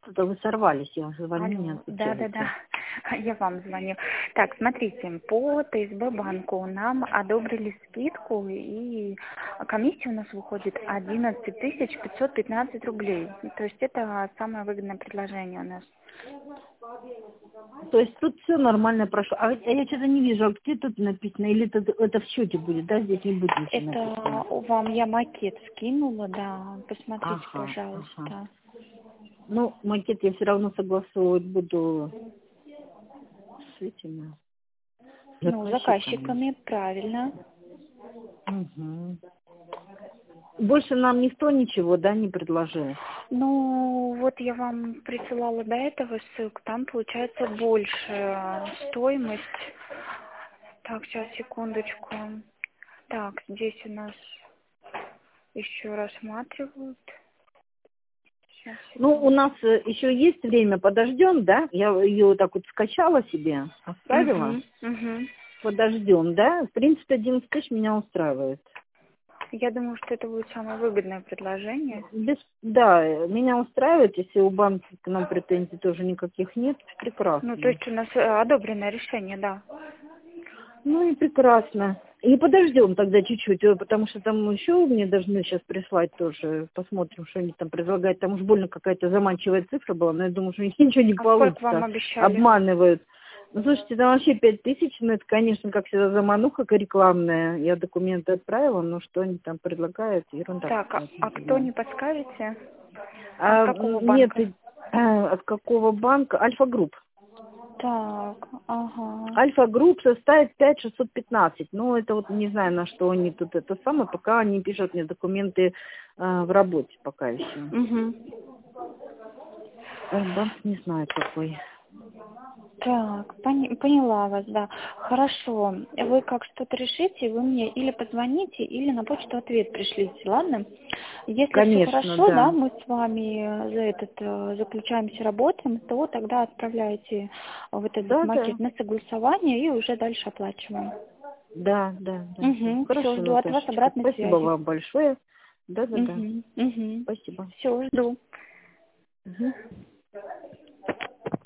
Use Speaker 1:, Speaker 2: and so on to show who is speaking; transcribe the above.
Speaker 1: Что-то вы сорвались, я уже звоню, не
Speaker 2: Алло,
Speaker 1: отвечаете.
Speaker 2: да, я вам звоню. Так, смотрите, по ТСБ банку нам одобрили скидку, и комиссия у нас выходит 11 515 рублей. То есть это самое выгодное предложение у нас.
Speaker 1: То есть тут все нормально прошло. А я что-то не вижу, а где тут написано? Или это в счете будет, да? Здесь не будет ничего написано.
Speaker 2: Это вам я макет скинула, да. Посмотрите,
Speaker 1: Ага.
Speaker 2: пожалуйста.
Speaker 1: Ну, макет я все равно согласовывать буду с этими
Speaker 2: Ну,
Speaker 1: заказчиками.
Speaker 2: заказчиками, правильно.
Speaker 1: Угу. Больше нам никто ничего, да, не предложил?
Speaker 2: Ну, вот я вам присылала до этого ссылку, там получается больше стоимость. Так, сейчас, секундочку. Так, здесь у нас еще рассматривают. Сейчас,
Speaker 1: Ну, у
Speaker 2: секунду.
Speaker 1: нас еще есть время, подождем, да? Я ее вот так вот скачала себе, оставила.
Speaker 2: Угу, угу.
Speaker 1: Подождем, да? В принципе, 11 тысяч меня устраивает.
Speaker 2: Я думаю, что это будет самое выгодное предложение.
Speaker 1: Да, меня устраивает, если у банка к нам претензий тоже никаких нет,
Speaker 2: Ну, то
Speaker 1: прекрасно.
Speaker 2: есть у нас одобренное решение, да.
Speaker 1: Ну и прекрасно. И подождем тогда чуть-чуть, потому что там еще мне должны сейчас прислать тоже, посмотрим, что они там предлагают. Там уж больно какая-то заманчивая цифра была, но я думаю, что у них ничего не
Speaker 2: А сколько вам
Speaker 1: получится,
Speaker 2: обещали?
Speaker 1: обманывают. Ну, слушайте, там вообще 5000, ну, это, конечно, как всегда, замануха рекламная. Я документы отправила, но что они там предлагают, ерунда
Speaker 2: Так,
Speaker 1: какая-то,
Speaker 2: а
Speaker 1: не
Speaker 2: кто,
Speaker 1: знаю.
Speaker 2: не подскажете? От какого
Speaker 1: Нет,
Speaker 2: банка?
Speaker 1: от какого банка? Альфа-групп.
Speaker 2: Так, ага.
Speaker 1: Альфа-групп составит 5615. Ну, это вот не знаю, на что они тут это самое, пока они пишут мне документы в работе пока еще.
Speaker 2: Угу.
Speaker 1: Банк не знаю какой.
Speaker 2: Так, поняла вас, да. Хорошо. Вы как что-то решите, вы мне или позвоните, или на почту ответ пришлите, ладно? Если все
Speaker 1: Конечно,
Speaker 2: хорошо, да,
Speaker 1: да.
Speaker 2: мы с вами заключаемся, работаем, то тогда отправляйте вот этот
Speaker 1: Да, да.
Speaker 2: макет на согласование и уже дальше оплачиваем.
Speaker 1: Да.
Speaker 2: Угу. Все,
Speaker 1: Хорошо,
Speaker 2: жду от вас
Speaker 1: Наташечка.
Speaker 2: обратной
Speaker 1: Спасибо
Speaker 2: связи.
Speaker 1: вам большое. Да.
Speaker 2: Угу. Угу.
Speaker 1: Спасибо.
Speaker 2: Все, жду.
Speaker 1: Мгм.